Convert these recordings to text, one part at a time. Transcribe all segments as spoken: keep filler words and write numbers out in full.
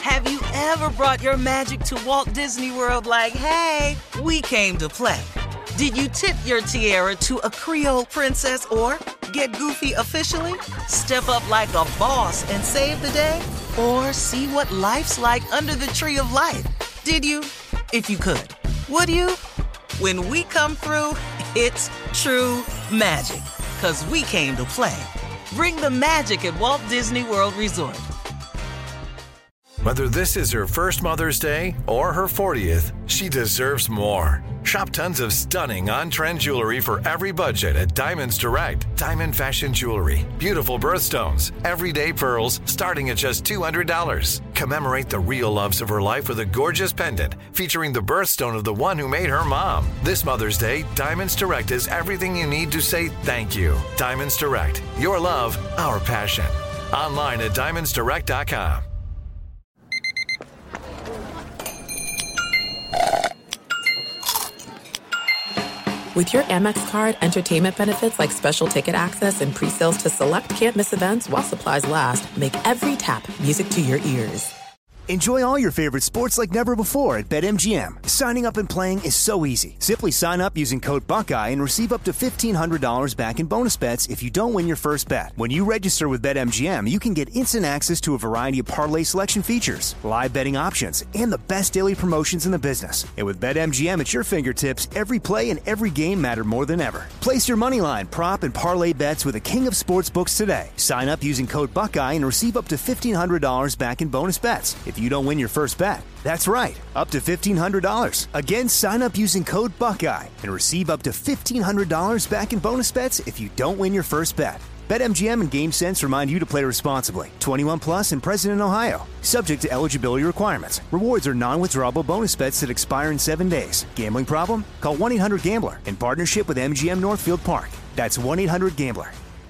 Have you ever brought your magic to Walt Disney World like, hey, we came to play? Did you tip your tiara to a Creole princess or get goofy officially? Step up like a boss and save the day? Or see what life's like under the tree of life? Did you? If you could. Would you? When we come through, it's true magic. 'Cause we came to play. Bring the magic at Walt Disney World Resort. Whether this is her first Mother's Day or her fortieth, she deserves more. Shop tons of stunning on-trend jewelry for every budget at Diamonds Direct. Diamond fashion jewelry, beautiful birthstones, everyday pearls starting at just two hundred dollars. Commemorate the real loves of her life with a gorgeous pendant featuring the birthstone of the one who made her mom. This Mother's Day, Diamonds Direct is everything you need to say thank you. Diamonds Direct, your love, our passion. Online at diamonds direct dot com. With your Amex card, entertainment benefits like special ticket access and pre-sales to select can't-miss events while supplies last make every tap music to your ears. Enjoy all your favorite sports like never before at BetMGM. Signing up and playing is so easy. Simply sign up using code Buckeye and receive up to fifteen hundred dollars back in bonus bets if you don't win your first bet. When you register with BetMGM, you can get instant access to a variety of parlay selection features, live betting options, and the best daily promotions in the business. And with BetMGM at your fingertips, every play and every game matter more than ever. Place your moneyline, prop, and parlay bets with the king of sportsbooks today. Sign up using code Buckeye and receive up to fifteen hundred dollars back in bonus bets if you don't win your first bet. That's right, up to fifteen hundred dollars. Again, sign up using code Buckeye and receive up to fifteen hundred dollars back in bonus bets if you don't win your first bet. BetMGM and GameSense remind you to play responsibly. twenty-one plus and present in Ohio. Subject to eligibility requirements. Rewards are non-withdrawable bonus bets that expire in seven days. Gambling problem? Call one eight hundred gambler in partnership with M G M Northfield Park. That's one eight hundred gambler.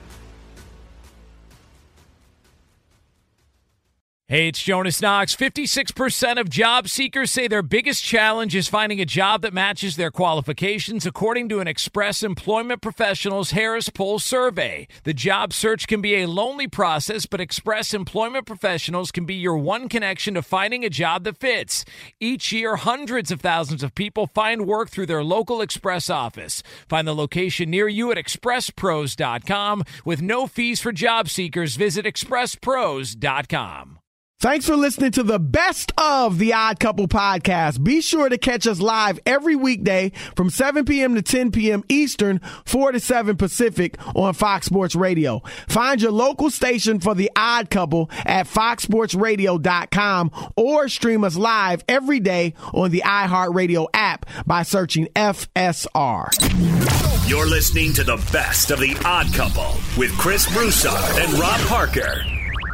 Hey, it's Jonas Knox. fifty-six percent of job seekers say their biggest challenge is finding a job that matches their qualifications, according to an Express Employment Professionals Harris Poll survey. The job search can be a lonely process, but Express Employment Professionals can be your one connection to finding a job that fits. Each year, hundreds of thousands of people find work through their local Express office. Find the location near you at express pros dot com. With no fees for job seekers, visit express pros dot com. Thanks for listening to the best of the Odd Couple podcast. Be sure to catch us live every weekday from seven p.m. to ten p.m. Eastern, four to seven Pacific on Fox Sports Radio. Find your local station for the Odd Couple at fox sports radio dot com or stream us live every day on the iHeartRadio app by searching F S R. You're listening to the best of the Odd Couple with Chris Broussard and Rob Parker.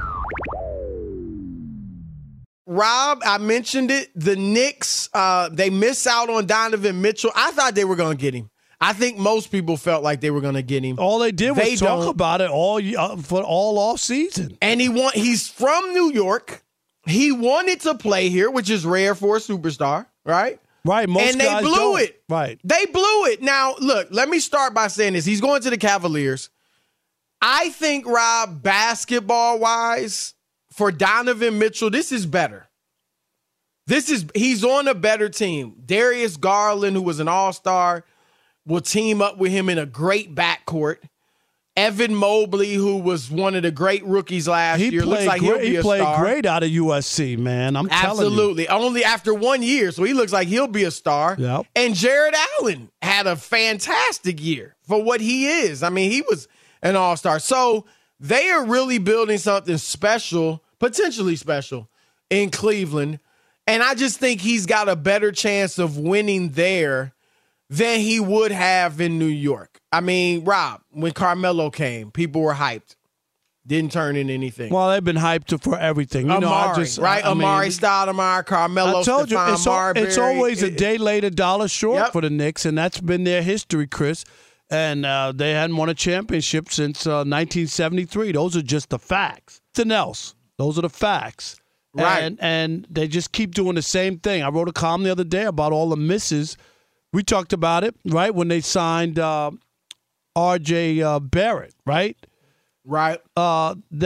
Rob, I mentioned it. The Knicks, uh, they miss out on Donovan Mitchell. I thought they were going to get him. I think most people felt like they were going to get him. All they did was they talk don't. about it all uh, for all off season. And he want, he's from New York. He wanted to play here, which is rare for a superstar, right? Right. Most and they guys blew don't. it. Right. They blew it. Now, look, let me start by saying this. He's going to the Cavaliers. I think, Rob, basketball-wise, for Donovan Mitchell, this is better. This is he's on a better team. Darius Garland, who was an all-star, will team up with him in a great backcourt. Evan Mobley, who was one of the great rookies last he year, looks like great, he'll be he a played star. great out of U S C, man. I'm Absolutely. telling you. Only after one year, so he looks like he'll be a star. Yep. And Jared Allen had a fantastic year for what he is. I mean, he was an all-star. So they are really building something special, potentially special, in Cleveland. And I just think he's got a better chance of winning there than he would have in New York. I mean, Rob, when Carmelo came, people were hyped. Didn't turn in anything. Well, they've been hyped for everything. You Amari, know, I just, right? I mean, Amari Stoudemire, Carmelo, I told Stephon you, it's, al- it's always Marbury. a day late, a dollar short Yep. for the Knicks, and that's been their history, Chris. And uh, they hadn't won a championship since uh, nineteen seventy-three. Those are just the facts. Nothing else. Those are the facts. Right. And, and they just keep doing the same thing. I wrote a column the other day about all the misses. We talked about it, right, when they signed uh, R J Uh, Barrett, right? Right. Uh, that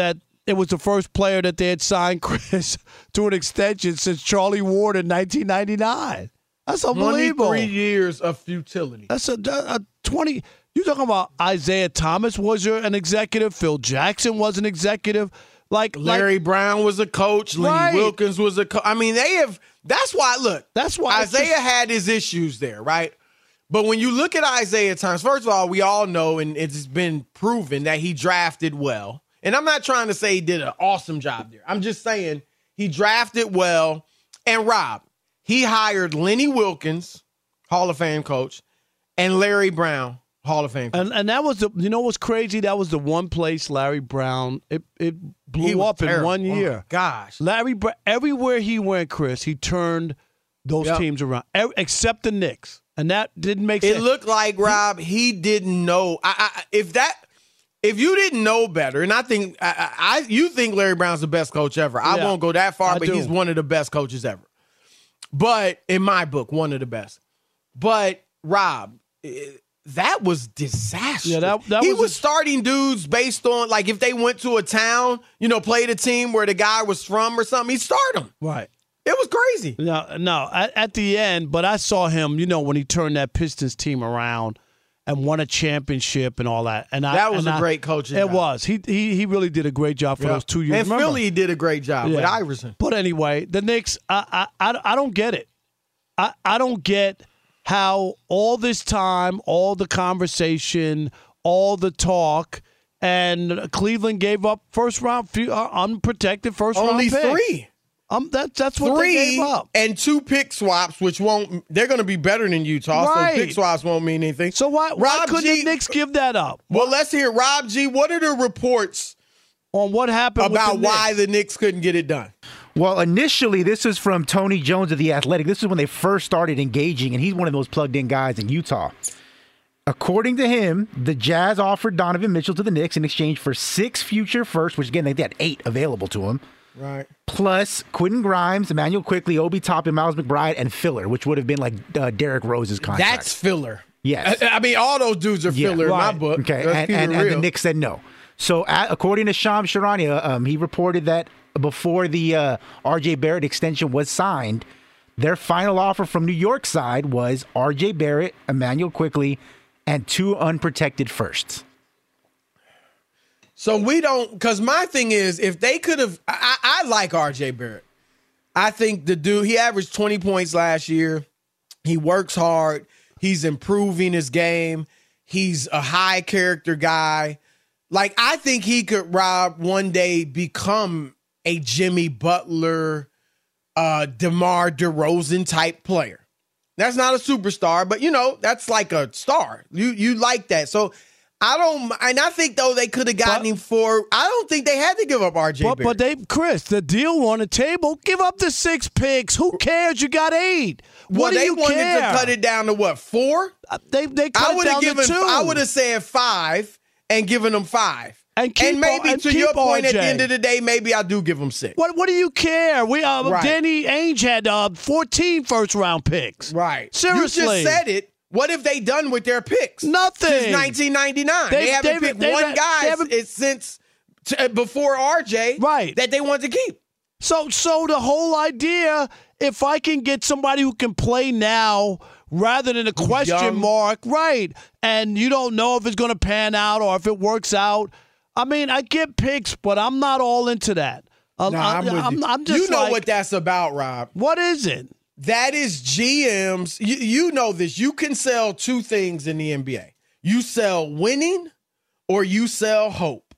it was the first player that they had signed, Chris, to an extension since Charlie Ward in nineteen ninety-nine. That's unbelievable. twenty-three years of futility. That's a, a twenty. You talking about Isaiah Thomas was your, an executive? Phil Jackson was an executive. Like Larry like, Brown was a coach. Lenny right. Wilkins was a coach. I mean, they have. That's why. Look, that's why Isaiah just, had his issues there, right? But when you look at Isaiah Thomas, first of all, we all know, and it's been proven that he drafted well. And I'm not trying to say he did an awesome job there. I'm just saying he drafted well. And Rob, he hired Lenny Wilkins, Hall of Fame coach, and Larry Brown, Hall of Fame coach. And, and that was the, you know what's crazy? That was the one place Larry Brown, it, it blew up terrible. in one year. Oh my gosh. Larry Brown, everywhere he went, Chris, he turned those yep. teams around, Every, except the Knicks. And that didn't make sense. It looked like, Rob, he didn't know. I, I, if that, if you didn't know better, and I think, I, I you think Larry Brown's the best coach ever. I yeah, won't go that far, I but do. he's one of the best coaches ever. But in my book, one of the best. But Rob, that was disastrous. Yeah, that, that he was, was a, starting dudes based on, like, if they went to a town, you know, played a team where the guy was from or something, he'd start them. Right. It was crazy. No, no. At, at the end, but I saw him, you know, when he turned that Pistons team around and won a championship and all that. And I, that was and a I, great coaching It job. was. He he he really did a great job for yeah. those two years. And Remember? Philly did a great job yeah. with Iverson. But anyway, the Knicks, I I I, I don't get it. I, I don't get how all this time, all the conversation, all the talk, and Cleveland gave up first round, uh, unprotected first Only round picks. Only three. Um, that, that's what Three they gave up. And two pick swaps, which won't, they're going to be better than Utah, right. so pick swaps won't mean anything. So why, why couldn't G, the Knicks give that up? Well, let's hear, Rob G., what are the reports on what happened about with the why Knicks? the Knicks couldn't get it done? Well, initially, this is from Tony Jones of The Athletic. This is when they first started engaging, and he's one of those plugged-in guys in Utah. According to him, the Jazz offered Donovan Mitchell to the Knicks in exchange for six future firsts, which, again, they had eight available to him. Right. Plus Quentin Grimes, Emmanuel Quickley, Obi Toppin, Miles McBride, and filler, which would have been like uh, Derrick Rose's contract. That's filler. Yes. I, I mean, all those dudes are yeah, filler right. in my book. Okay, and, and, and the Knicks said no. So uh, according to Shams Charania, um, he reported that before the uh, R J Barrett extension was signed, their final offer from New York side was R J Barrett, Emmanuel Quickley, and two unprotected firsts. So we don't, because my thing is, if they could have, I, I like R J Barrett. I think the dude, he averaged twenty points last year. He works hard. He's improving his game. He's a high character guy. Like, I think he could, Rob, one day become a Jimmy Butler, uh, DeMar DeRozan type player. That's not a superstar, but, you know, that's like a star. You you like that. So, I don't, and I think, though, they could have gotten but, him for, I don't think they had to give up R J but, Barrett. But they, Chris, the deal on the table, give up the six picks. Who cares? You got eight. What well, do they you wanted care? to cut it down to what, four? Uh, they they cut I it down given, to two. I would have said five and given them five. And, keep, and maybe and to keep your point, R J. at the end of the day, maybe I do give them six. What What do you care? We uh, right. Danny Ainge had uh, fourteen first round picks. Right. Seriously. You just said it. What have they done with their picks? Nothing. Since nineteen ninety-nine. They, they haven't picked they, one they, guy they since t- before R J right. that they want to keep. So, so the whole idea, if I can get somebody who can play now rather than a Who's question young. mark, right, and you don't know if it's going to pan out or if it works out. I mean, I get picks, but I'm not all into that. Uh, nah, I'm, with I'm, you. I'm just you know like, what that's about, Rob. What is it? That is G Ms. You, you know this. You can sell two things in the N B A. You sell winning or you sell hope.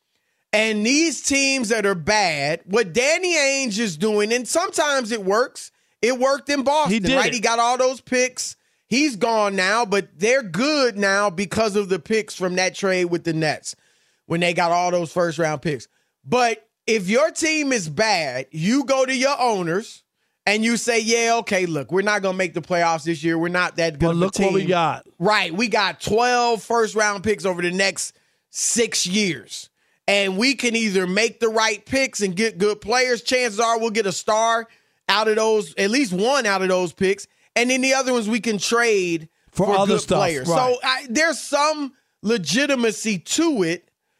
And these teams that are bad, what Danny Ainge is doing, and sometimes it works. It worked in Boston, he did right? It. He got all those picks. He's gone now, but they're good now because of the picks from that trade with the Nets when they got all those first-round picks. But if your team is bad, you go to your owners and you say, yeah, okay, look, we're not going to make the playoffs this year. We're not that good but of look a team. What we got. Right. We got twelve first-round picks over the next six years. And we can either make the right picks and get good players. Chances are we'll get a star out of those, at least one out of those picks. And then the other ones we can trade for, for other good stuff, players. right. So I, there's some legitimacy to it.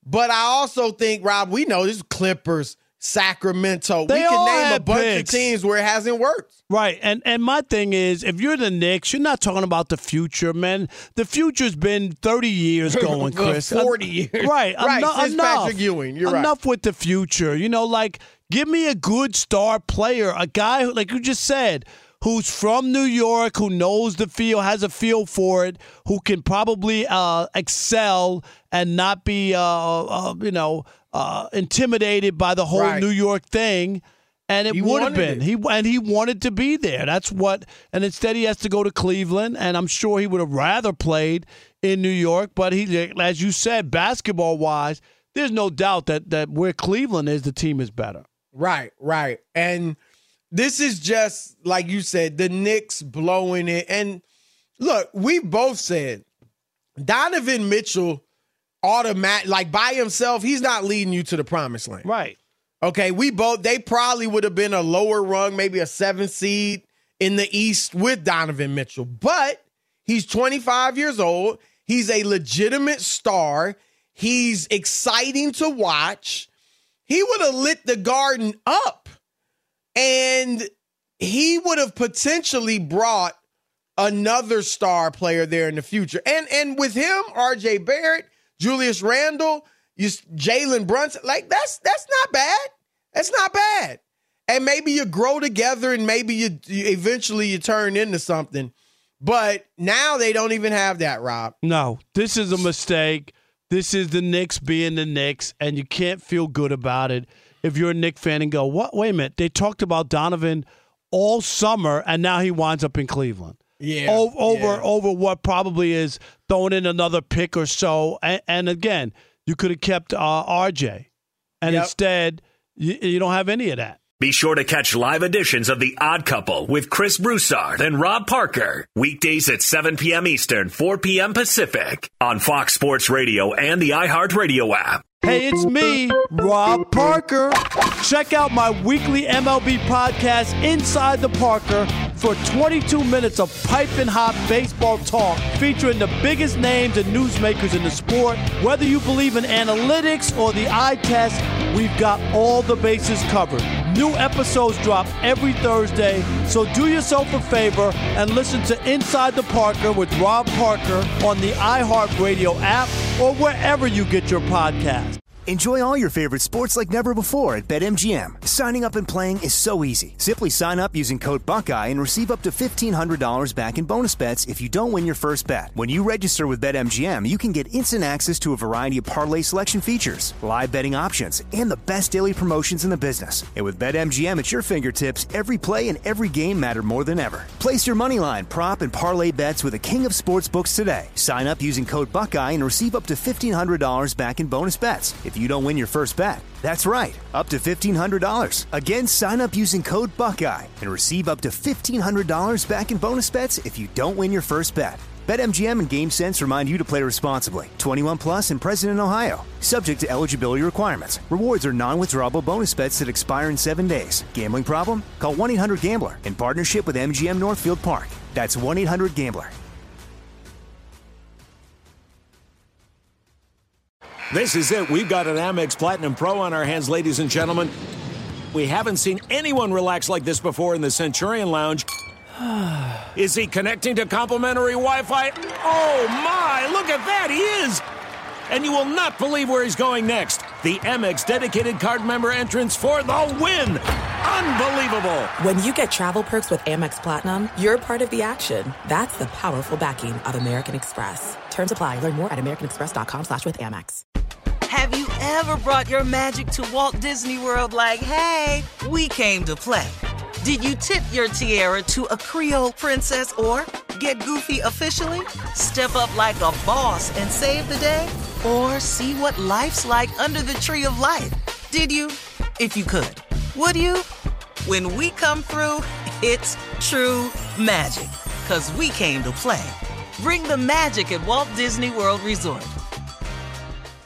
But I also think, Rob, we know this Clippers, Sacramento. They we can all name a had bunch picks. of teams where it hasn't worked. Right, and and my thing is, if you're the Knicks, you're not talking about the future, man. The future's been thirty years going, Chris. forty years. Right, right, eno- since enough. Patrick Ewing. You're right. Enough with the future. You know, like, give me a good star player, a guy, who, like you just said, who's from New York, who knows the field, has a feel for it, who can probably uh, excel and not be, uh, uh, you know, uh, intimidated by the whole Right. New York thing. And it He would have wanted been. it. He and he wanted to be there. That's what. And instead, he has to go to Cleveland. And I'm sure he would have rather played in New York. But he, as you said, basketball wise, there's no doubt that that where Cleveland is, the team is better. Right, right. And this is just, like you said, the Knicks blowing it. And look, we both said Donovan Mitchell, automatic, like by himself, he's not leading you to the promised land. Right. Okay, we both, they probably would have been a lower rung, maybe a seventh seed in the East with Donovan Mitchell. But he's twenty-five years old. He's a legitimate star. He's exciting to watch. He would have lit the Garden up. And he would have potentially brought another star player there in the future. And and with him, R J Barrett, Julius Randle, you, Jalen Brunson, like that's that's not bad. That's not bad. And maybe you grow together and maybe you, you eventually you turn into something. But now they don't even have that, Rob. No, this is a mistake. This is the Knicks being the Knicks, and you can't feel good about it if you're a Knicks fan and go, "What? Wait a minute. They talked about Donovan all summer, and now he winds up in Cleveland." Yeah. O- over yeah. over what probably is throwing in another pick or so. And, and again, you could have kept uh, R J. And Yep. instead, you, you don't have any of that. Be sure to catch live editions of The Odd Couple with Chris Broussard and Rob Parker. Weekdays at seven p.m. Eastern, four p.m. Pacific on Fox Sports Radio and the iHeartRadio app. Hey, it's me, Rob Parker. Check out my weekly M L B podcast, Inside the Parker, for twenty-two minutes of piping hot baseball talk featuring the biggest names and newsmakers in the sport. Whether you believe in analytics or the eye test, we've got all the bases covered. New episodes drop every Thursday, so do yourself a favor and listen to Inside the Parker with Rob Parker on the iHeartRadio app or wherever you get your podcast. Enjoy all your favorite sports like never before at BetMGM. Signing up and playing is so easy. Simply sign up using code Buckeye and receive up to fifteen hundred dollars back in bonus bets if you don't win your first bet. When you register with BetMGM, you can get instant access to a variety of parlay selection features, live betting options, and the best daily promotions in the business. And with BetMGM at your fingertips, every play and every game matter more than ever. Place your moneyline, prop, and parlay bets with the king of sportsbooks today. Sign up using code Buckeye and receive up to fifteen hundred dollars back in bonus bets if you don't win your first bet. That's right, up to fifteen hundred dollars. Again, sign up using code Buckeye and receive up to fifteen hundred dollars back in bonus bets if you don't win your first bet. BetMGM and GameSense remind you to play responsibly. twenty-one plus and present in Ohio. Subject to eligibility requirements. Rewards are non-withdrawable bonus bets that expire in seven days. Gambling problem? Call one eight hundred gambler in partnership with M G M Northfield Park. That's one eight hundred gambler. This is it. We've got an Amex Platinum Pro on our hands, ladies and gentlemen. We haven't seen anyone relax like this before in the Centurion Lounge. Is he connecting to complimentary Wi-Fi? Oh, my. Look at that. He is. And you will not believe where he's going next. The Amex dedicated card member entrance for the win. Unbelievable. When you get travel perks with Amex Platinum, you're part of the action. That's the powerful backing of American Express. Terms apply. Learn more at americanexpress.com slash with Amex. Have you ever brought your magic to Walt Disney World like, hey, we came to play? Did you tip your tiara to a Creole princess or get goofy officially? Step up like a boss and save the day? Or see what life's like under the tree of life? Did you? If you could. Would you? When we come through, it's true magic. 'Cause we came to play. Bring the magic at Walt Disney World Resort.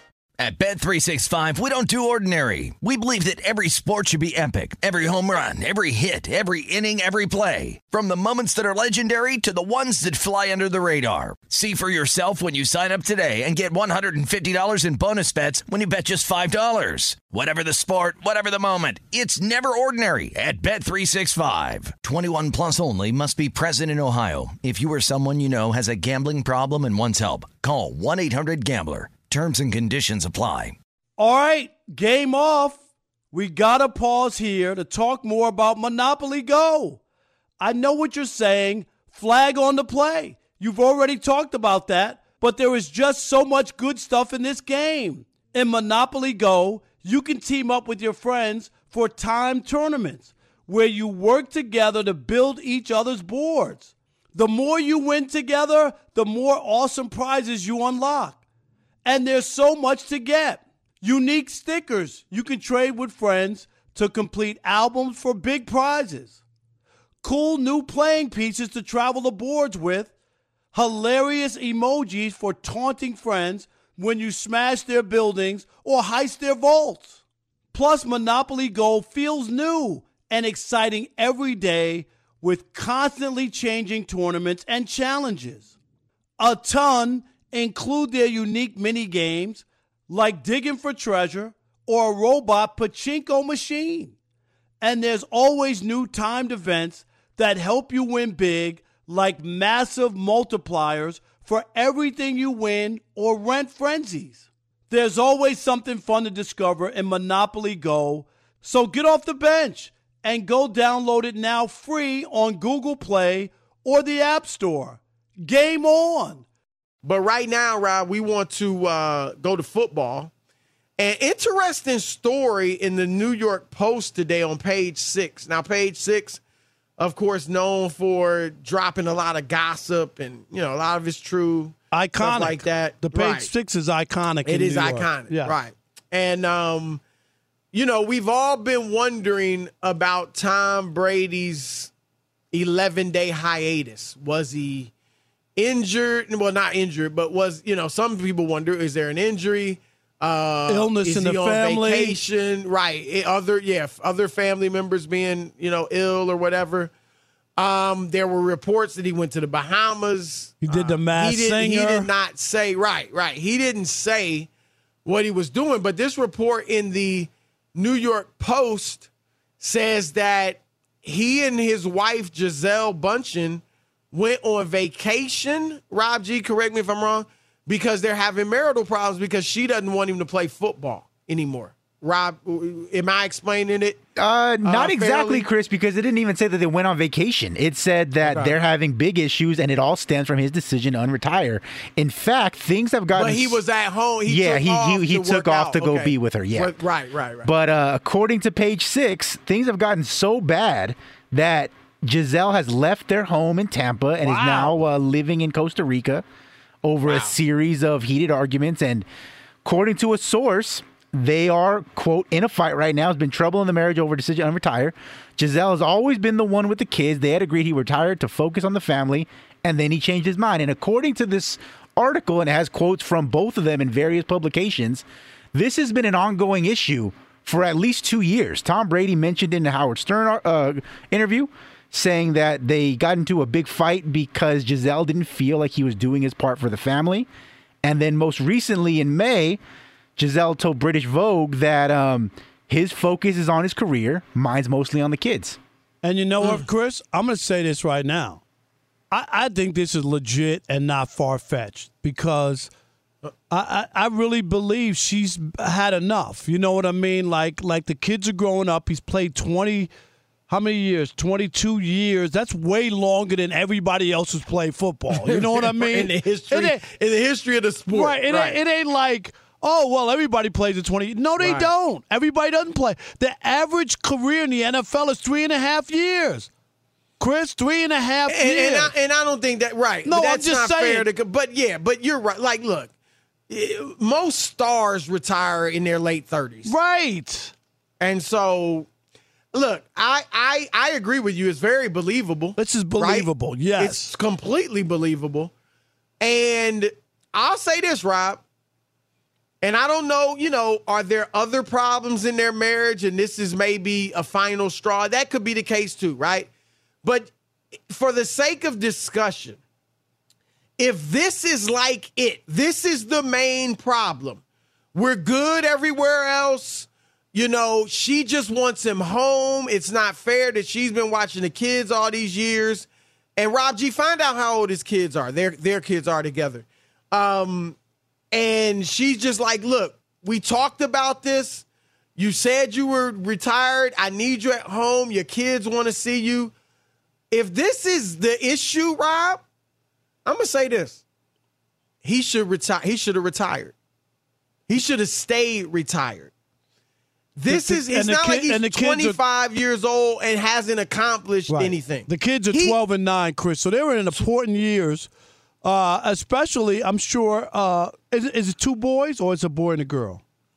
At Bet three sixty-five, we don't do ordinary. We believe that every sport should be epic. Every home run, every hit, every inning, every play. From the moments that are legendary to the ones that fly under the radar. See for yourself when you sign up today and get one hundred fifty dollars in bonus bets when you bet just five dollars. Whatever the sport, whatever the moment, it's never ordinary at Bet three sixty-five. twenty-one plus only. Must be present in Ohio. If you or someone you know has a gambling problem and wants help, call one eight hundred gambler. Terms and conditions apply. All right, game off. We got to pause here to talk more about Monopoly Go. I know what you're saying. Flag on the play. You've already talked about that, but there is just so much good stuff in this game. In Monopoly Go, you can team up with your friends for timed tournaments where you work together to build each other's boards. The more you win together, the more awesome prizes you unlock. And there's so much to get. Unique stickers you can trade with friends to complete albums for big prizes. Cool new playing pieces to travel the boards with. Hilarious emojis for taunting friends when you smash their buildings or heist their vaults. Plus, Monopoly Go feels new and exciting every day with constantly changing tournaments and challenges. A ton include their unique mini games like digging for treasure or a robot pachinko machine. And there's always new timed events that help you win big, like massive multipliers for everything you win or rent frenzies. There's always something fun to discover in Monopoly Go, so get off the bench and go download it now free on Google Play or the App Store. Game on! But right now, Rob, we want to uh, go to football. An interesting story in the New York Post today on page six. Now, page six, of course, known for dropping a lot of gossip and, you know, a lot of it's true. Iconic. Stuff like that. The page right. six is iconic. It in is New York. iconic. Yeah. Right. And, um, you know, we've all been wondering about Tom Brady's eleven-day hiatus. Was he injured? Well, not injured, but was, you know, some people wonder, is there an injury? Uh, Illness is in he the on family. Vacation? Right. It, other, yeah, other family members being, you know, ill or whatever. Um, there were reports that he went to the Bahamas. He did the Masked he did, Singer. He did not say, right, right. He didn't say what he was doing, but this report in the New York Post says that he and his wife, Gisele Bündchen, went on vacation. Rob G, correct me if I'm wrong, because they're having marital problems because she doesn't want him to play football anymore. Rob, am I explaining it? Uh, not uh, exactly, fairly? Chris, because it didn't even say that they went on vacation. It said that Okay. they're having big issues, and it all stems from his decision to unretire. In fact, things have gotten. But he was at home. He yeah, took he off he, he to took work off out. to go Okay. be with her. Yeah, Right, right, right. But uh, according to page six, things have gotten so bad that Gisele has left their home in Tampa and Wow. is now uh, living in Costa Rica over Wow. a series of heated arguments. And according to a source, they are, quote, in a fight right now. There's been trouble in the marriage over decision to retire. Gisele has always been the one with the kids. They had agreed he retired to focus on the family, and then he changed his mind. And according to this article, and it has quotes from both of them in various publications, this has been an ongoing issue for at least two years. Tom Brady mentioned in the Howard Stern uh, interview saying that they got into a big fight because Gisele didn't feel like he was doing his part for the family. And then most recently in May, Gisele told British Vogue that um, his focus is on his career, mine's mostly on the kids. And you know what, Chris? I'm going to say this right now. I, I think this is legit and not far-fetched because I, I, I really believe she's had enough. You know what I mean? Like, like the kids are growing up. He's played twenty, how many years? twenty-two years. That's way longer than everybody else who's played football. You know what I mean? in the history, It ain't- in the history of the sport, Right. It, right. Ain't, it ain't like, oh, well, everybody plays at twenty. No, they Right. don't. Everybody doesn't play. The average career in the N F L is three and a half years. Chris, three and a half and, years. and, I, and I don't think that right. No, but I'm that's just not saying. fair to. But yeah, but you're right. Like, look, eh, most stars retire in their late thirties, right. and so. Look, I, I I agree with you. It's very believable. This is right? believable, yes. It's completely believable. And I'll say this, Rob. And I don't know, you know, are there other problems in their marriage and this is maybe a final straw? That could be the case too, right? But for the sake of discussion, if this is like it, this is the main problem. We're good everywhere else. You know, she just wants him home. It's not fair that she's been watching the kids all these years. And Rob G, find out how old his kids are. Their their kids are together. Um, and she's just like, look, we talked about this. You said you were retired. I need you at home. Your kids want to see you. If this is the issue, Rob, I'm going to say this. He should retire. He should have retired. He should have stayed retired. This the, is, it's not kid, like he's twenty-five are, years old and hasn't accomplished right. anything. The kids are he, twelve and nine, Chris, so they were in important years, uh, especially, I'm sure, uh, is, is it two boys or is it a boy and a girl?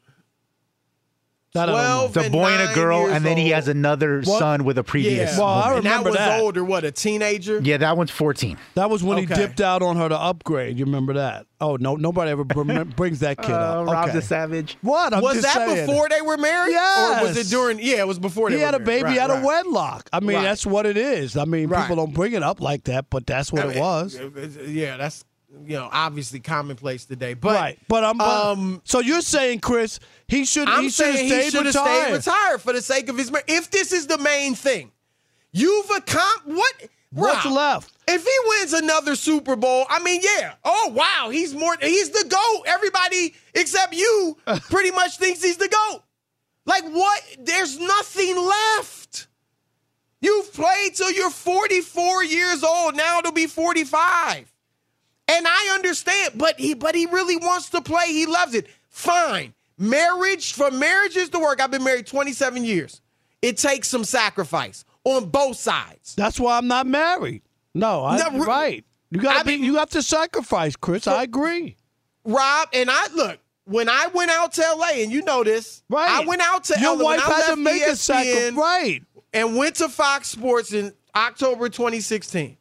twelve It's a boy and a girl, and then he has another what? son with a previous yeah. Well, I woman. remember and that was that. older, what, a teenager? Yeah, that one's fourteen. That was when okay. he dipped out on her to upgrade. You remember that? Oh, no, nobody ever brings that kid uh, up. Rob's okay. a savage. What? I'm was just that saying. before they were married? Yes. Or was it during? Yeah, it was before they he were had a married. baby Right, out right. of wedlock. I mean, Right. that's what it is. I mean, Right. people don't bring it up like that, but that's what I it mean, was. Yeah, that's, you know, obviously commonplace today. But, right. But I'm. um, so you're saying, Chris, he should. I'm he should have saying stayed he should have retired. stayed retired for the sake of his marriage. If this is the main thing, you've accomplished what? What's Rob, left? If he wins another Super Bowl, I mean, yeah. Oh wow, he's more. He's the GOAT. Everybody except you pretty much thinks he's the GOAT. Like what? There's nothing left. You've played till you're forty-four years old. Now it'll be forty-five. And I understand, but he but he really wants to play. He loves it. Fine. Marriage, for marriages to work, I've been married twenty-seven years. It takes some sacrifice on both sides. That's why I'm not married. No, I, No, right. You got I to be. mean- You have to sacrifice, Chris. So- I agree. Rob, and I look, when I went out to L A, and you know this, Right. I went out to Your L A when wife I had to left make a E S P N sacrifice. Right. and went to Fox Sports in October twenty sixteen.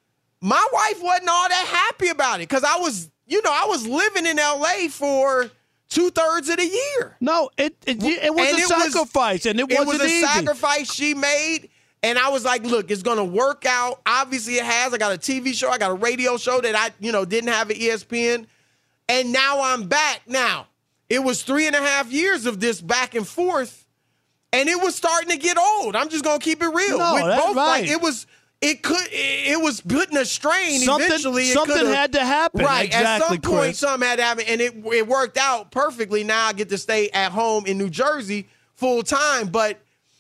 My wife wasn't all that happy about it because I was, you know, I was living in L A for two thirds of the year. No, it it, it was And a it was- sacrifice, and it It wasn't was a easy. sacrifice she made. And I was like, look, it's going to work out. Obviously it has. I got a T V show. I got a radio show that I, you know, didn't have at E S P N. And now I'm back. Now, it was three and a half years of this back and forth. And it was starting to get old. I'm just going to keep it real. No, With that's both, right. like, it was, it could, it, it was putting a strain. Something- Eventually, it something could've- had to happen. Right. At Exactly, some point, Chris. something had to happen. And it, it worked out perfectly. Now I get to stay at home in New Jersey full time. But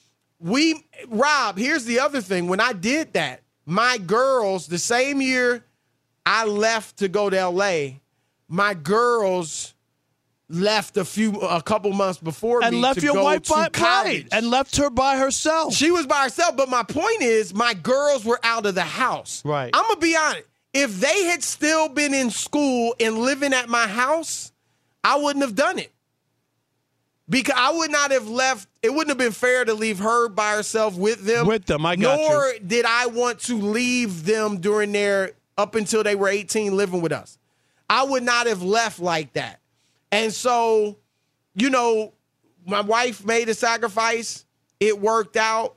we, Rob, here's the other thing. When I did that, my girls, the same year I left to go to L A, my girls left a few, a couple months before and me left to your go wife to by college. right, and left her by herself. She was by herself, but my point is, my girls were out of the house. Right. I'm gonna be honest. If they had still been in school and living at my house, I wouldn't have done it. Because I would not have left. It wouldn't have been fair to leave her by herself with them. With them, I got Nor you. did I want to leave them during their up until they were eighteen living with us. I would not have left like that. And so, you know, my wife made a sacrifice. It worked out.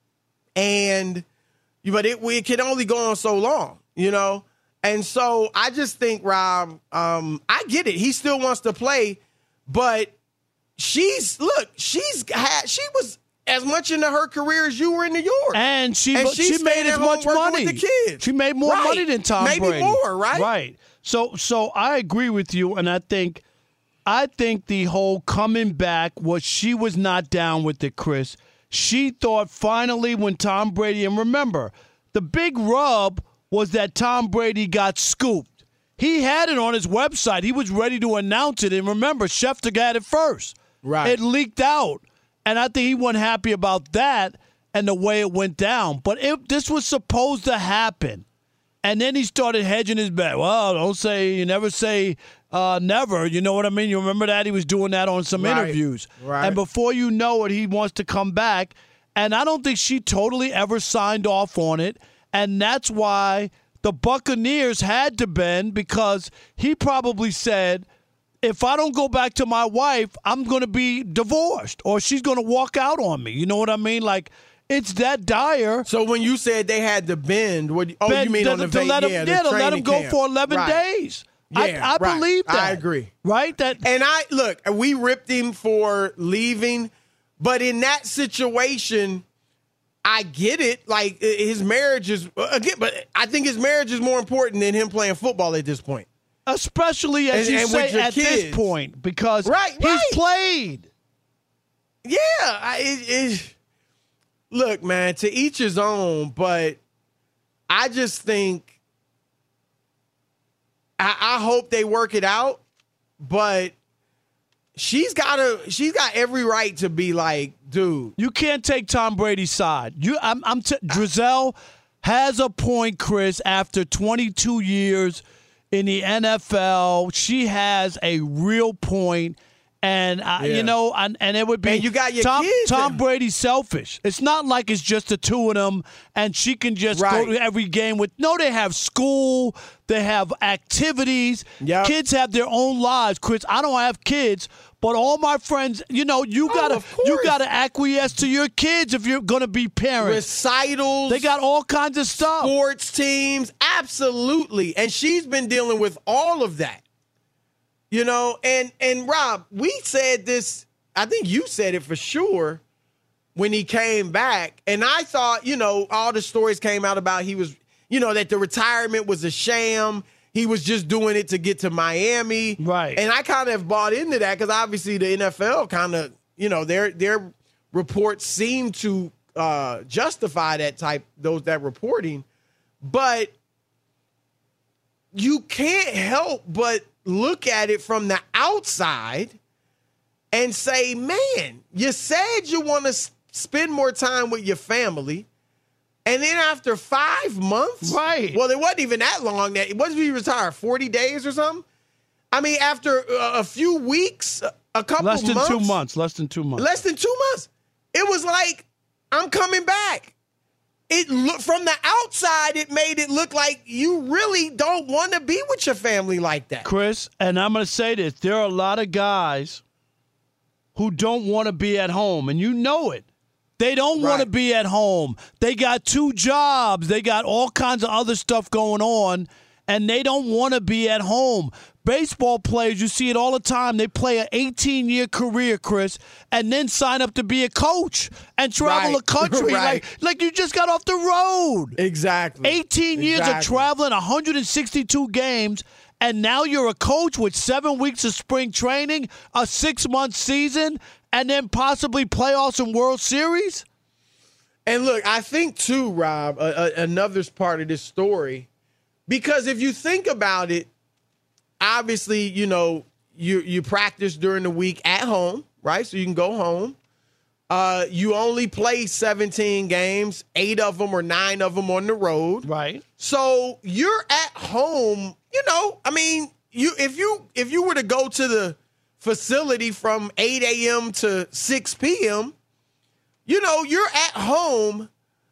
And, but it, it can only go on so long, you know? And so I just think, Rob, um, I get it. He still wants to play, but she's, look, she's had, she was as much into her career as you were in New York. And she And she she's made staying as at home much working money. with the kids. She made more Right. money than Tom Maybe Brady. more, right? Right. So so I agree with you, and I think I think the whole coming back was she was not down with it, Chris. She thought finally when Tom Brady, and remember, the big rub was that Tom Brady got scooped. He had it on his website. He was ready to announce it. And remember, Schefter got it first. Right. It leaked out. And I think he wasn't happy about that and the way it went down. But it, this was supposed to happen. And then he started hedging his bet. Well, don't say, you never say uh, never. You know what I mean? You remember that? He was doing that on some Right. interviews. Right. And before you know it, he wants to come back. And I don't think she totally ever signed off on it. And that's why the Buccaneers had to bend, because he probably said, if I don't go back to my wife, I'm going to be divorced or she's going to walk out on me. You know what I mean? Like, it's that dire. So when you said they had to bend, what? Oh, bend, you mean to, on the to va- let him, yeah, yeah, the to let him go camp. for eleven Right. days. Yeah, I, I right. believe that. I agree. Right? That and I look, we ripped him for leaving, but in that situation, I get it. Like his marriage is again, but I think his marriage is more important than him playing football at this point. Especially as and, you and say at kids. this point, because right, he's right. played. Yeah, I, it, it, look, man, to each his own, but I just think I, I hope they work it out, but she's got to she's got every right to be like, dude, you can't take Tom Brady's side. You, I'm, I'm t- Giselle has a point, Chris. After twenty-two years in the N F L, she has a real point. And, uh, Yeah. you know, and, and it would be And you got your Tom, kids Tom and- Brady's selfish. It's not like it's just the two of them and she can just Right. go to every game with. No, they have school. They have activities. Yep. Kids have their own lives, Chris. I don't have kids, but all my friends, you know, you Oh, gotta of course. you gotta acquiesce to your kids if you're gonna be parents. recitals. They got all kinds of stuff. Sports teams, absolutely. And she's been dealing with all of that. You know, and and Rob, we said this, I think you said it for sure when he came back. And I thought, you know, all the stories came out about he was, you know, that the retirement was a sham. He was just doing it to get to Miami. Right. And I kind of bought into that because obviously the N F L kind of, you know, their their reports seem to uh, justify that type, those that reporting. But you can't help but look at it from the outside and say, man, you said you want to s- spend more time with your family. And then after five months, Right. well, it wasn't even that long. That wasn't he retired forty days or something? I mean, after a, a few weeks, a, a couple Less than months, two months. Less than two months. less than two months, it was like, I'm coming back. It look from the outside, it made it look like you really don't want to be with your family like that. Chris, and I'm going to say this. There are a lot of guys who don't want to be at home, and you know it. They don't want to Right. be at home. They got two jobs. They got all kinds of other stuff going on, and they don't want to be at home. Baseball players, you see it all the time. They play an eighteen-year career, Chris, and then sign up to be a coach and travel Right. the country. Right. Like, like you just got off the road. Exactly. eighteen years of Exactly. traveling, one hundred sixty-two games, and now you're a coach with seven weeks of spring training, a six-month season, and then possibly playoffs and World Series? And look, I think too, Rob, uh, uh, another part of this story, because if you think about it, obviously, you know, you you practice during the week at home, right? So you can go home. Uh, you only play seventeen games, eight of them or nine of them on the road. Right. So you're at home, you know, I mean, you if you if you were to go to the facility from eight a.m. to six p.m., you know, you're at home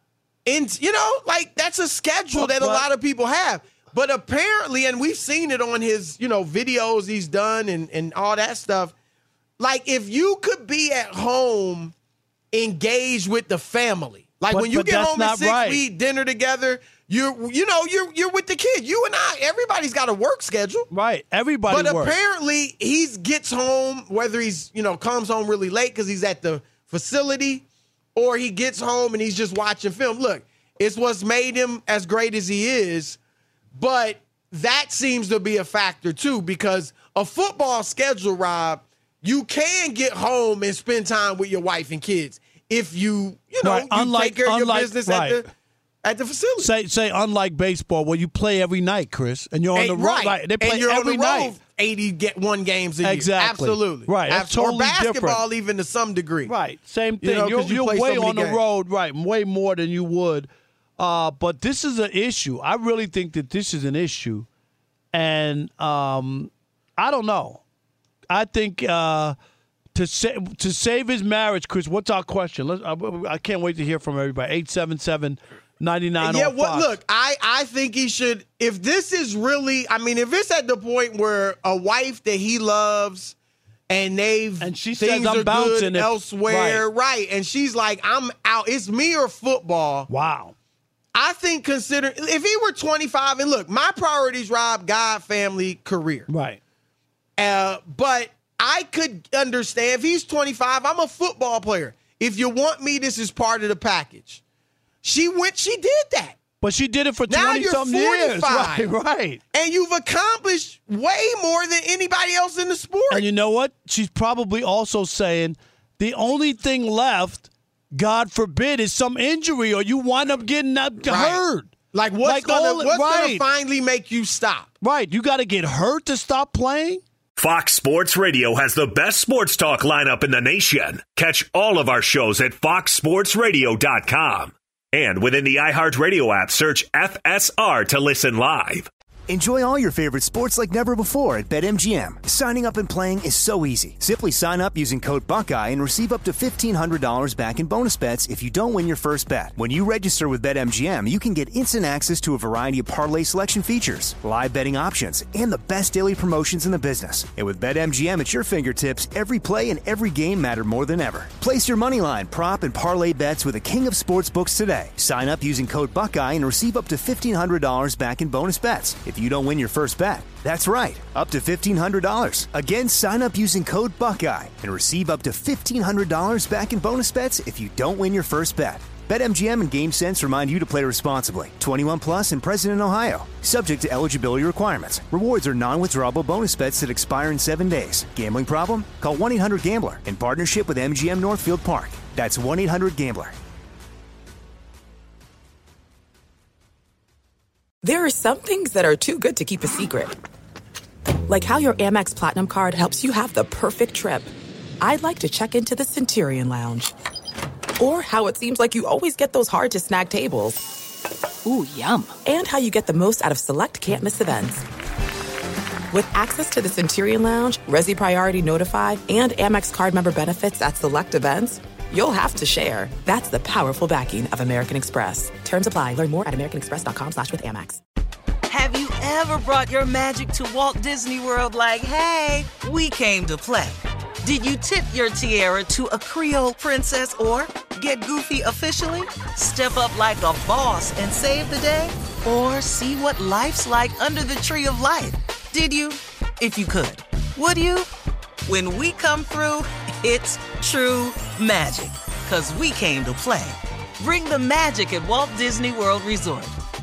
and, you know, like that's a schedule that a lot of people have. But apparently, and we've seen it on his, you know, videos he's done and, and all that stuff. Like if you could be at home engaged with the family, like But- when you but get that's home at not six, right. we eat dinner together. You're, you know, you're you're with the kid. You and I, everybody's got a work schedule. Right. Everybody But works. apparently he gets home, whether he's, you know, comes home really late because he's at the facility, or he gets home and he's just watching film. Look, it's what's made him as great as he is, but that seems to be a factor too, because a football schedule, Rob, you can get home and spend time with your wife and kids if you, you know, Right. you Unlike- take care of your unlike- business right. at the at the facility. Say, say, unlike baseball, where you play every night, Chris, and you're on Hey, the road. right. They play and you're every on the road night. eighty get one games a year. Exactly. Absolutely. Right. That's Abs- or totally basketball different. even to some degree. Right. Same You thing. know, you're 'cause you you're play so way many on the games. road, right? Way more than you would. Uh, but this is an issue. I really think that this is an issue, and um, I don't know. I think uh, to sa- to save his marriage, Chris. What's our question? Let's, I, I can't wait to hear from everybody. Eight seven seven. ninety-nine Yeah, on what, Fox. look, I, I think he should, if this is really, I mean, if it's at the point where a wife that he loves and they've, and she things says, I'm are bouncing good if, elsewhere, right. right, and she's like, I'm out, it's me or football. Wow. I think consider, if he were twenty-five, and look, my priorities, Rob, God, family, career. Right. Uh, but I could understand, if he's twenty-five, I'm a football player. If you want me, this is part of the package. She went, she did that. But she did it for Now you're twenty-something years. forty-five. Right, right. And you've accomplished way more than anybody else in the sport. And you know what? She's probably also saying the only thing left, God forbid, is some injury or you wind up getting up Right. hurt. Like what's Like gonna all- what's gonna right. finally make you stop? Right. You got to get hurt to stop playing? Fox Sports Radio has the best sports talk lineup in the nation. Catch all of our shows at fox sports radio dot com. And within the iHeartRadio app, search F S R to listen live. Enjoy all your favorite sports like never before at BetMGM. Signing up and playing is so easy. Simply sign up using code Buckeye and receive up to fifteen hundred dollars back in bonus bets if you don't win your first bet. When you register with BetMGM, you can get instant access to a variety of parlay selection features, live betting options, and the best daily promotions in the business. And with BetMGM at your fingertips, every play and every game matter more than ever. Place your moneyline, prop, and parlay bets with the king of sportsbooks today. Sign up using code Buckeye and receive up to fifteen hundred dollars back in bonus bets if you don't win your first bet. That's right, up to fifteen hundred dollars. Again, sign up using code Buckeye and receive up to fifteen hundred dollars back in bonus bets if you don't win your first bet. BetMGM and GameSense remind you to play responsibly. twenty-one plus and present in Ohio. Subject to eligibility requirements. Rewards are non-withdrawable bonus bets that expire in seven days. Gambling problem? Call one eight hundred gambler in partnership with M G M Northfield Park. That's one eight hundred gambler. There are some things that are too good to keep a secret. Like how your Amex Platinum card helps you have the perfect trip. I'd like to check into the Centurion Lounge. Or how it seems like you always get those hard-to-snag tables. Ooh, yum. And how you get the most out of select can't-miss events. With access to the Centurion Lounge, Resi Priority Notified, and Amex card member benefits at select events, you'll have to share. That's the powerful backing of American Express. Terms apply. Learn more at americanexpress.com slash with Amex. Have you ever brought your magic to Walt Disney World like, hey, we came to play? Did you tip your tiara to a Creole princess or get goofy officially? Step up like a boss and save the day? Or see what life's like under the tree of life? Did you? If you could. Would you? When we come through, it's true magic. 'Cause we came to play. Bring the magic at Walt Disney World Resort.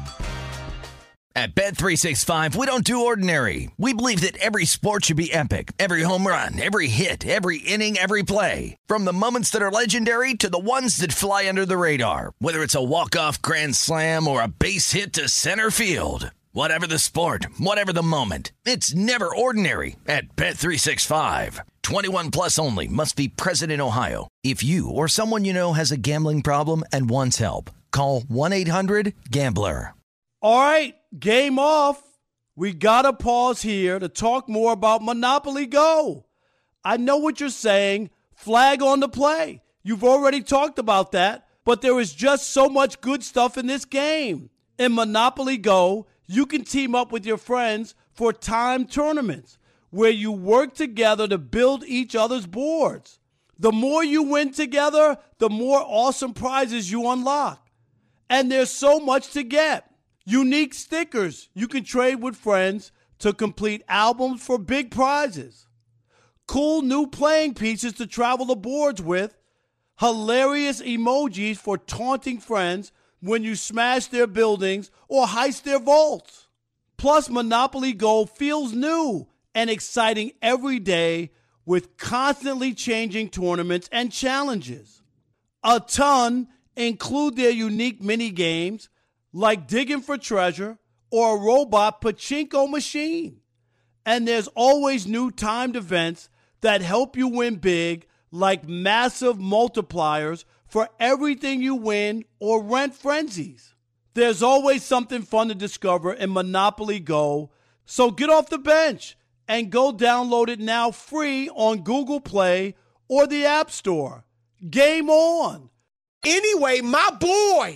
At Bet three sixty-five, we don't do ordinary. We believe that every sport should be epic. Every home run, every hit, every inning, every play. From the moments that are legendary to the ones that fly under the radar. Whether it's a walk-off grand slam or a base hit to center field. Whatever the sport, whatever the moment. It's never ordinary at Bet three sixty-five. twenty-one plus only. Must be present in Ohio. If you or someone you know has a gambling problem and wants help, call one eight hundred gambler. All right, game off. We got to pause here to talk more about Monopoly Go. I know what you're saying. Flag on the play. You've already talked about that, but there is just so much good stuff in this game. In Monopoly Go, you can team up with your friends for timed tournaments where you work together to build each other's boards. The more you win together, the more awesome prizes you unlock. And there's so much to get. Unique stickers you can trade with friends to complete albums for big prizes. Cool new playing pieces to travel the boards with. Hilarious emojis for taunting friends when you smash their buildings or heist their vaults. Plus, Monopoly Go feels new and exciting every day with constantly changing tournaments and challenges. A ton include their unique mini games like digging for treasure or a robot pachinko machine. And there's always new timed events that help you win big, like massive multipliers for everything you win or rent frenzies. There's always something fun to discover in Monopoly Go, so get off the bench and go download it now free on Google Play or the App Store. Game on! Anyway, my boy,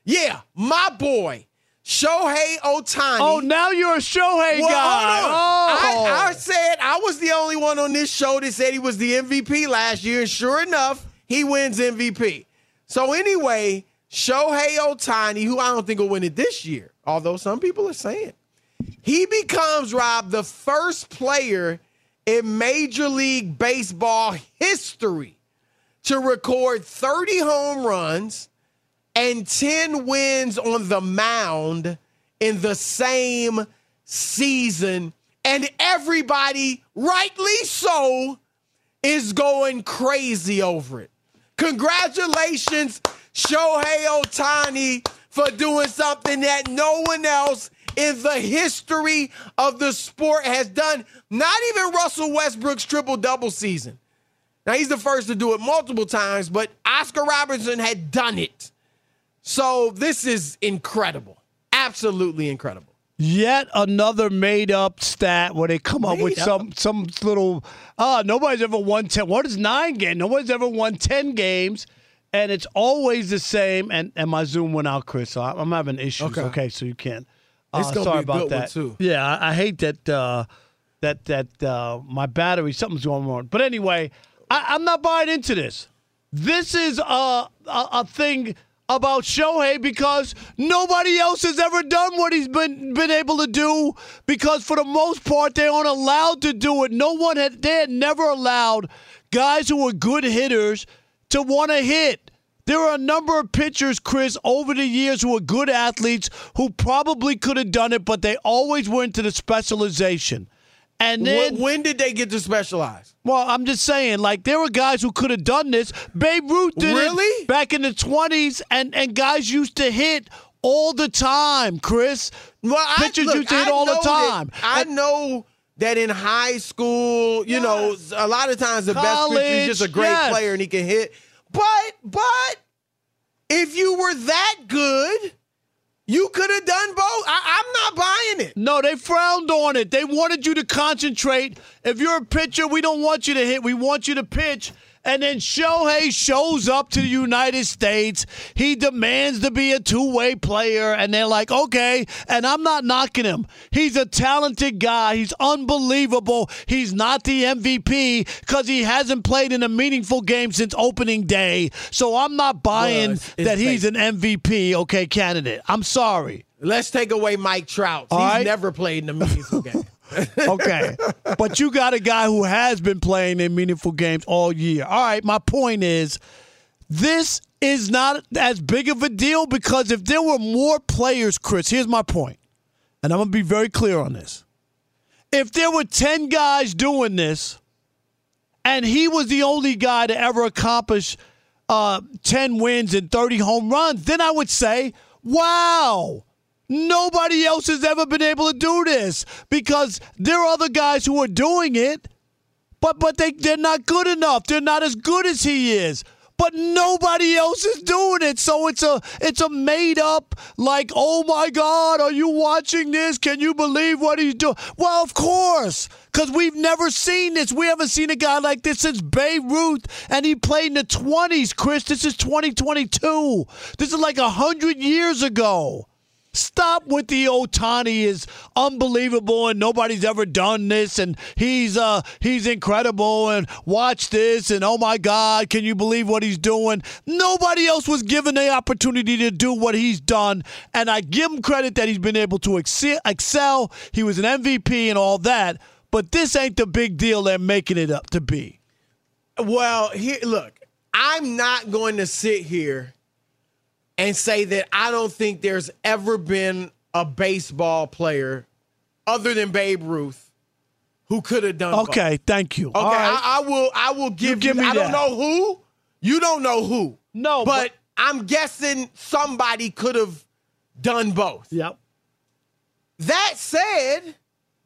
Yeah, my boy, Shohei Ohtani. Oh, now you're a Shohei well, guy. Hold on. Oh. I, I said I was the only one on this show that said he was the M V P last year, and sure enough, he wins M V P. So anyway, Shohei Ohtani, who I don't think will win it this year, although some people are saying, he becomes, Rob, the first player in Major League Baseball history to record thirty home runs and ten wins on the mound in the same season. And everybody, rightly so, is going crazy over it. Congratulations, Shohei Ohtani, for doing something that no one else in the history of the sport has done. Not even Russell Westbrook's triple-double season. Now, he's the first to do it multiple times, but Oscar Robertson had done it. So this is incredible. Absolutely incredible. Yet another made-up stat where they come up made with up. some some little, ah, uh, nobody's ever won ten. What is nine games? Nobody's ever won ten games, and it's always the same. And, and my Zoom went out, Chris, so I'm having issues. Okay, okay so you can't. Uh, it's gonna sorry be a about good that. one too. Yeah, I, I hate that uh, that that uh, my battery, something's going on. But anyway, I, I'm not buying into this. This is a, a, a thing about Shohei because nobody else has ever done what he's been been able to do, because for the most part they aren't allowed to do it. No one had they had never allowed guys who were good hitters to want to hit. There are a number of pitchers, Chris, over the years who are good athletes who probably could have done it, but they always went to the specialization. And then, when did they get to specialize? Well, I'm just saying, like, there were guys who could have done this. Babe Ruth did really? it back in the twenties, and, and guys used to hit all the time, Chris. Well, Pitchers I, look, used to hit I all the time. That, I and, know that in high school, you yes. know, a lot of times the College, best pitcher is just a great yes. player and he can hit. But, but, if you were that good, you could have done both. I, I'm not buying it. No, they frowned on it. They wanted you to concentrate. If you're a pitcher, we don't want you to hit. We want you to pitch. And then Shohei shows up to the United States. He demands to be a two-way player. And they're like, okay. And I'm not knocking him. He's a talented guy. He's unbelievable. He's not the M V P because he hasn't played in a meaningful game since opening day. So I'm not buying well, it's, it's that he's fake. an M V P, okay, candidate. I'm sorry. Let's take away Mike Trout. All he's right? never played in a meaningful game. Okay, but you got a guy who has been playing in meaningful games all year. All right, my point is, this is not as big of a deal because if there were more players, Chris, here's my point, and I'm going to be very clear on this. If there were ten guys doing this, and he was the only guy to ever accomplish uh, ten wins and thirty home runs, then I would say, wow. Nobody else has ever been able to do this because there are other guys who are doing it, but but they, they're not good enough. They're not as good as he is. But nobody else is doing it. So it's a it's a made up, like, oh, my God, are you watching this? Can you believe what he's doing? Well, of course, because we've never seen this. We haven't seen a guy like this since Babe Ruth, and he played in the twenties, Chris. This is twenty twenty-two. This is like one hundred years ago. Stop with the Ohtani is unbelievable and nobody's ever done this and he's uh he's incredible and watch this and oh my God, can you believe what he's doing? Nobody else was given the opportunity to do what he's done, and I give him credit that he's been able to excel. He was an M V P and all that, but this ain't the big deal they're making it up to be. Well, here, look, I'm not going to sit here and say that I don't think there's ever been a baseball player other than Babe Ruth who could have done Okay, both. thank you. Okay, right. I, I will I will give you, give you me I that. don't know who. You don't know who. No, but, but I'm guessing somebody could have done both. Yep. That said,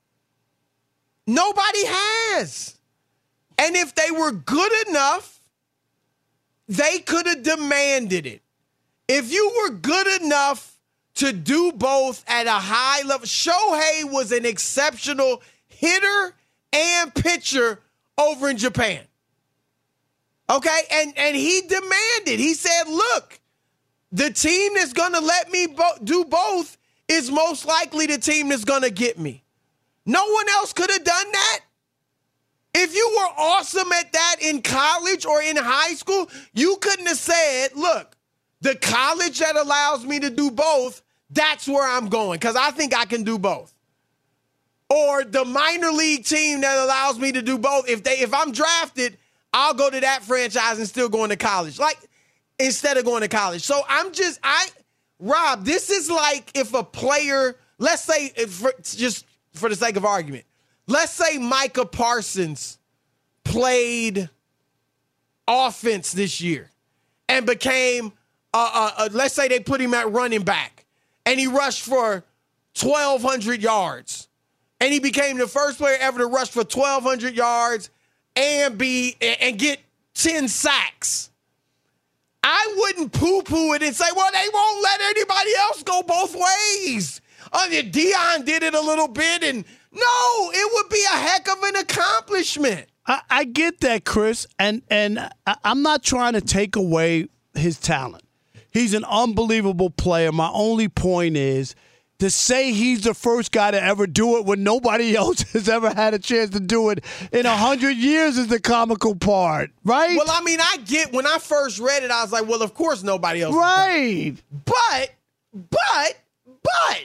nobody has. And if they were good enough, they could have demanded it. If you were good enough to do both at a high level, Shohei was an exceptional hitter and pitcher over in Japan. Okay? And, and he demanded. He said, look, the team that's going to let me bo- do both is most likely the team that's going to get me. No one else could have done that. If you were awesome at that in college or in high school, you couldn't have said, look, the college that allows me to do both, that's where I'm going because I think I can do both. Or the minor league team that allows me to do both. If they, if I'm drafted, I'll go to that franchise and still going to college. Like, instead of going to college. So I'm just, I, Rob, this is like if a player, let's say, for, just for the sake of argument, let's say Micah Parsons played offense this year and became, uh, uh, uh, let's say they put him at running back and he rushed for twelve hundred yards and he became the first player ever to rush for twelve hundred yards and be and get ten sacks. I wouldn't poo-poo it and say, well, they won't let anybody else go both ways. Oh, Deion did it a little bit, and no, it would be a heck of an accomplishment. I, I get that, Chris, and and I, I'm not trying to take away his talent. He's an unbelievable player. My only point is to say he's the first guy to ever do it when nobody else has ever had a chance to do it in a hundred years is the comical part, right? Well, I mean, I get, when I first read it, I was like, well, of course nobody else. Right. But, but, but,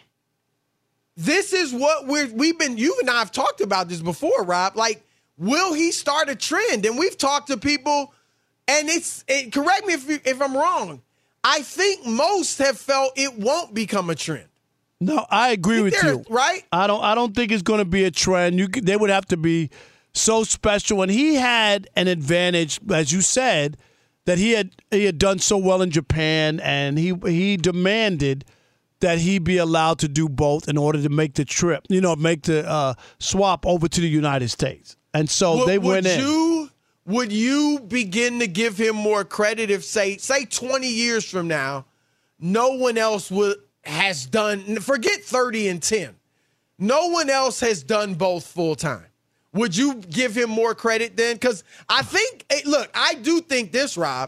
this is what we're, we've been, you and I have talked about this before, Rob. Like, will he start a trend? And we've talked to people, and it's, it, correct me if, you, if I'm wrong, I think most have felt it won't become a trend. No, I agree with you. Right? I don't. I don't think it's going to be a trend. You, they would have to be so special, and he had an advantage, as you said, that he had he had done so well in Japan, and he he demanded that he be allowed to do both in order to make the trip. You know, make the uh, swap over to the United States, and so would, they went would in. You, would you begin to give him more credit if, say, say, twenty years from now, no one else would. has done, forget thirty and ten. No one else has done both full time. Would you give him more credit then? Because I think, look, I do think this, Rob.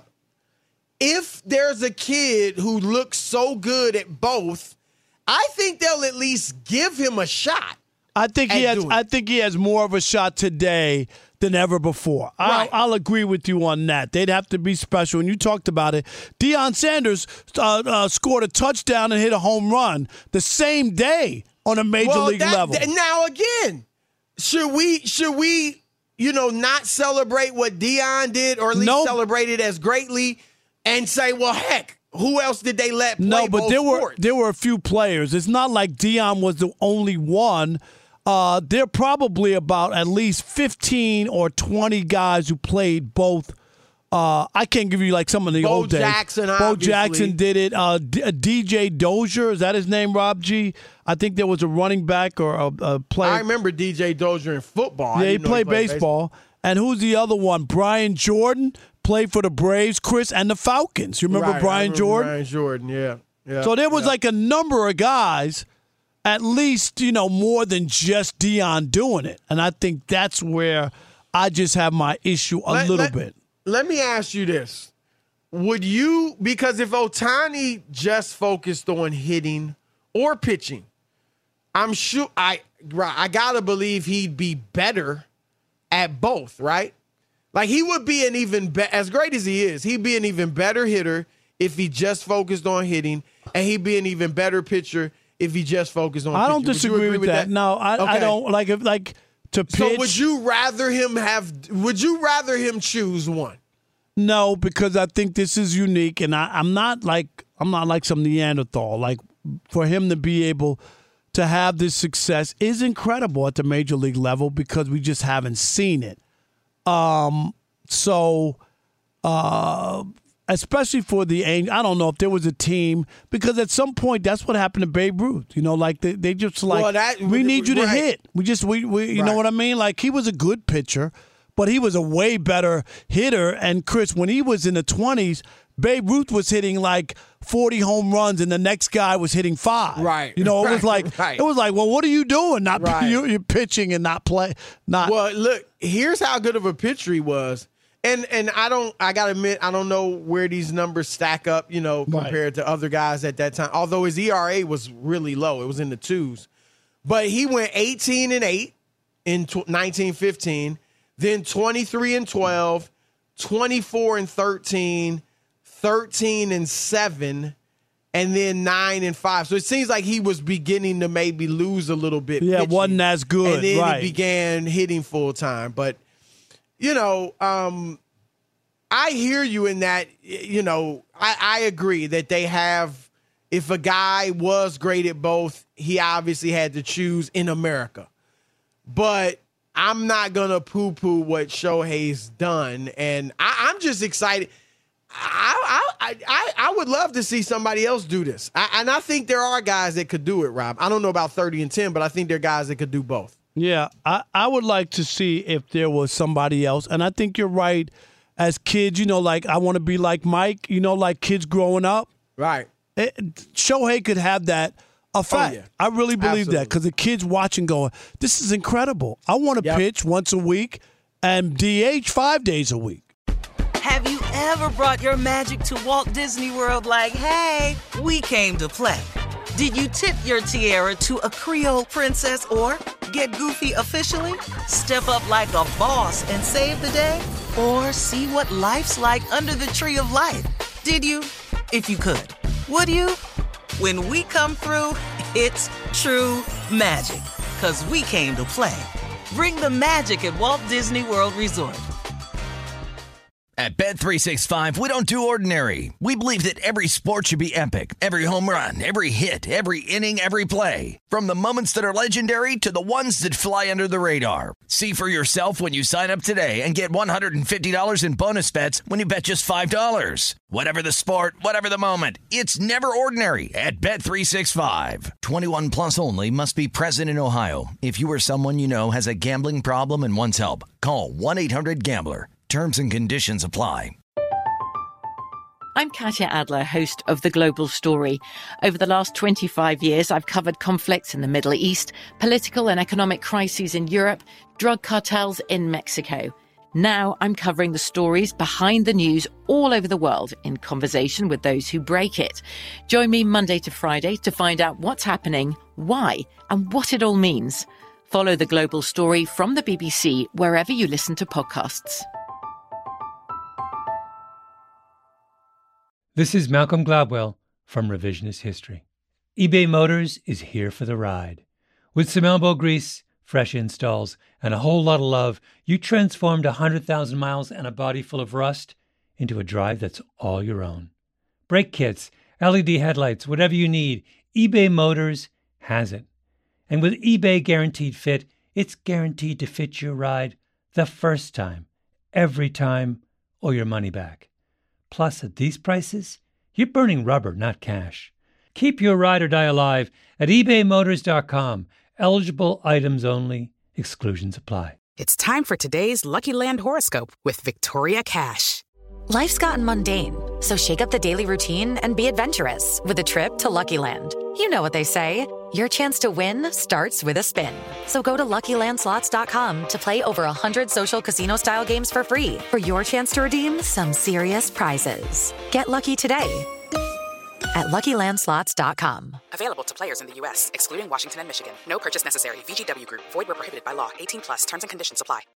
If there's a kid who looks so good at both, I think they'll at least give him a shot. I think he has. I think he has more of a shot today than ever before. Right. I'll, I'll agree with you on that. They'd have to be special. And you talked about it. Deion Sanders uh, uh, scored a touchdown and hit a home run the same day on a major well, league that, level. Th- now again, should we should we you know not celebrate what Deion did, or at least nope. celebrate it as greatly, and say, well, heck, who else did they let play No, but both there sports? were there were a few players. It's not like Deion was the only one. Uh, there are probably about at least fifteen or twenty guys who played both. Uh, I can't give you like some of the Bo old days. Jackson, Bo obviously. Jackson did it. Uh, D- uh, D J Dozier, is that his name, Rob G? I think there was a running back or a, a player. I remember D J Dozier in football. Yeah, I he didn't know played, played baseball. baseball. And who's the other one? Brian Jordan played for the Braves, Chris, and the Falcons. You remember Right, Brian I remember Jordan? Brian Jordan, yeah. yeah So there was yeah. like a number of guys, at least, you know, more than just Deion doing it. And I think that's where I just have my issue a Let- little let- bit. Let me ask you this. Would you, because if Ohtani just focused on hitting or pitching, I'm sure, I I gotta believe he'd be better at both, right? Like he would be an even, be- as great as he is, he'd be an even better hitter if he just focused on hitting, and he'd be an even better pitcher if he just focused on I don't pitching. Would you disagree agree with that. No, I, I Okay. don't. Like, if, like to pitch. So would you rather him have, would you rather him choose one? No, because I think this is unique, and I, I'm not like I'm not like some Neanderthal. Like for him to be able to have this success is incredible at the major league level because we just haven't seen it. Um, so, uh, especially for the Angels, I don't know if there was a team because at some point that's what happened to Babe Ruth. You know, like they, they just like Well, that- we need you to right. hit. We just we, we you know Right. what I mean? Like he was a good pitcher. But he was a way better hitter. And, Chris, when he was in the twenties, Babe Ruth was hitting like forty home runs and the next guy was hitting five. Right. You know, it was Right. like, Right. it was like, well, what are you doing? Not Right. you, you're pitching and not play. Not. Well, look, here's how good of a pitcher he was. And and I don't, I got to admit, I don't know where these numbers stack up, you know, compared right. to other guys at that time. Although his E R A was really low. It was in the twos. But he went eighteen and eight in nineteen fifteen, then twenty-three and twelve, twenty-four and thirteen, thirteen and seven, and then nine and five. So it seems like he was beginning to maybe lose a little bit. Yeah, pitching, wasn't as good. And then right. he began hitting full time. But, you know, um, I hear you in that, you know, I, I agree that they have, if a guy was great at both, he obviously had to choose in America. But I'm not going to poo-poo what Shohei's done. And I, I'm just excited. I, I I I would love to see somebody else do this. I, and I think there are guys that could do it, Rob. I don't know about thirty and ten, but I think there are guys that could do both. Yeah, I, I would like to see if there was somebody else. And I think you're right. As kids, you know, like I want to be like Mike, you know, like kids growing up. Right. It, Shohei could have that effect. Oh, yeah. I really believe Absolutely. that because the kids watching going, this is incredible. I want to yep. pitch once a week and D H five days a week. Have you ever brought your magic to Walt Disney World like, hey, we came to play? Did you tip your tiara to a Creole princess or get goofy officially? Step up like a boss and save the day? Or see what life's like under the tree of life? Did you? If you could. Would you? When we come through, it's true magic. 'Cause we came to play. Bring the magic at Walt Disney World Resort. At Bet three sixty-five, we don't do ordinary. We believe that every sport should be epic. Every home run, every hit, every inning, every play. From the moments that are legendary to the ones that fly under the radar. See for yourself when you sign up today and get one hundred fifty dollars in bonus bets when you bet just five dollars. Whatever the sport, whatever the moment, it's never ordinary at Bet three sixty-five. twenty-one plus only. Must be present in Ohio. If you or someone you know has a gambling problem and wants help, call one eight hundred gambler. Terms and conditions apply. I'm Katya Adler, host of The Global Story. Over the last twenty-five years, I've covered conflicts in the Middle East, political and economic crises in Europe, drug cartels in Mexico. Now I'm covering the stories behind the news all over the world in conversation with those who break it. Join me Monday to Friday to find out what's happening, why, and what it all means. Follow The Global Story from the B B C wherever you listen to podcasts. This is Malcolm Gladwell from Revisionist History. eBay Motors is here for the ride. With some elbow grease, fresh installs, and a whole lot of love, you transformed one hundred thousand miles and a body full of rust into a drive that's all your own. Brake kits, L E D headlights, whatever you need, eBay Motors has it. And with eBay Guaranteed Fit, it's guaranteed to fit your ride the first time, every time, or your money back. Plus, at these prices, you're burning rubber, not cash. Keep your ride or die alive at ebay motors dot com. Eligible items only. Exclusions apply. It's time for today's Lucky Land horoscope with Victoria Cash. Life's gotten mundane, so shake up the daily routine and be adventurous with a trip to Lucky Land. You know what they say. Your chance to win starts with a spin. So go to lucky land slots dot com to play over one hundred social casino-style games for free for your chance to redeem some serious prizes. Get lucky today at lucky land slots dot com. Available to players in the U S, excluding Washington and Michigan. No purchase necessary. V G W Group. Void where prohibited by law. eighteen plus. Terms and conditions apply.